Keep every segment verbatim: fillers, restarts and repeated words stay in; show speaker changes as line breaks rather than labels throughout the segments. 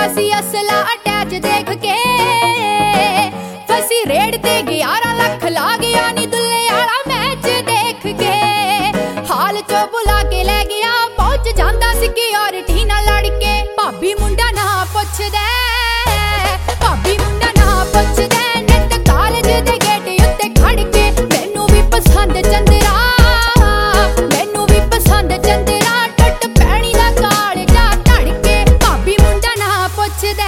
सी असला अटैच देख के फसी रेड ते ग्यारह लख ला गया नी दुल्ले आला मैच देख के हाल चो बुला के ले गया पहुंच जांदा सिक्योरिटी नाल लड़ के भाभी मुंडा ना पुछदे भाभी मुंडा ना पुछदे नित कॉलेज दे गेट उत्ते खड़ के मैनू भी पसंद चंदरा मैनू भी पसंद चंदरा टट पैणी दा कालजा धड़ के भाभी मुंडा ना पुछदे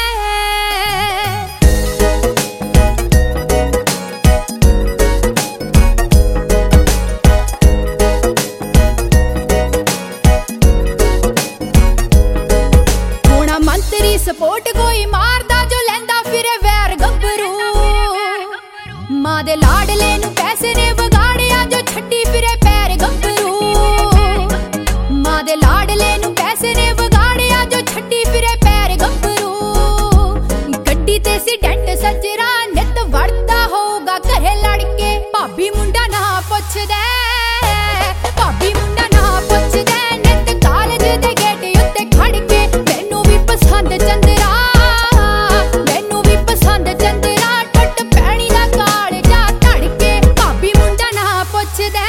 सपोर्ट कोई मारदा जो लेंदा फिरे वैर गब्बरू मां दे लाडले नू पैसे ने बगाड़िया जो छड्डी फिरे पैर गब्बरू मां दे लाडले नू पैसे ने बगाड़िया जो छड्डी फिरे पैर गब्बरू गड्डी ते सी डेंट सजरा नित वड़दा होगा घरे लड़के भाभी मुंडा ना पुछदे भाभी मुंडा ना पुछदे नित कॉलेज दे गेट उत्ते खड़ के मैनू भी पसंद चंदरा मैनू भी पसंद चंदरा टट पैणी दा कालजा धड़ के भाभी मुंडा ना पुछदे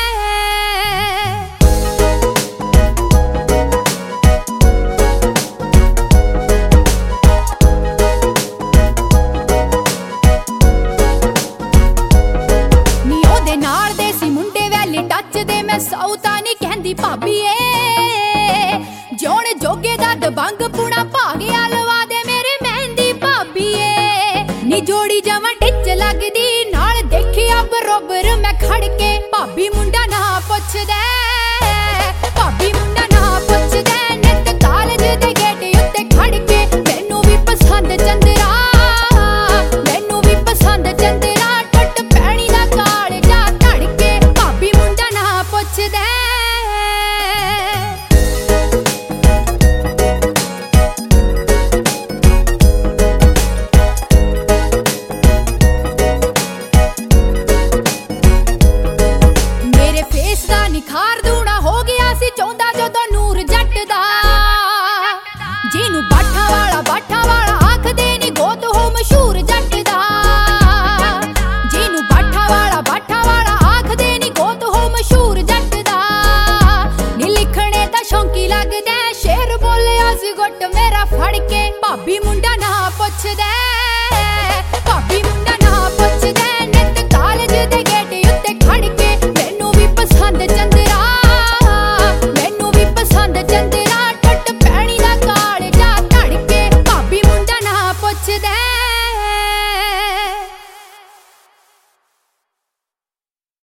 नी ओदे नाल दे सी मुंडे वैली टच दे मैं सौता नहीं कहंदी भाभी ए जोने जोगे दा दबंग पुणा भागिया लवा दे मेरे मेहंदी भाभी ए नी जोड़ी जमा टिच लगदी नाल देखिया बरोबर मैं खड़ के भाभी मुंडा ना पुछदे भाभी मुंडा ना पुछदे नित कॉलेज दे गेट उत्ते खड़ के मैनू भी पसंद चंदरा मैनू भी पसंद चंदरा टट पैणी दा कालजा धड़ के भाभी मुंडा ना पुछदे निखार दूना हो गया सी चौंदा जदों नूर जट दा जिनू बाठा वाला बाठा वाला आखदे नी गोत हो मशहूर जट दा जिनू बाठा वाला बाठा वाला आखदे नी गोत हो मशहूर जट दा नी लिखने दा शौंकी लगदा शेर बोलिया सी गुट मेरा फड़ के भाभी मुंडा ना पुछदे भाभी मुंडा ना पुछदे नित कॉलेज दे गेट उत्ते खड़ के मैनू भी पसंद चंदरा मैनू भी पसंद चंदरा टट पैणी दा कालजा धड़ के भाभी मुंडा ना पुछदे।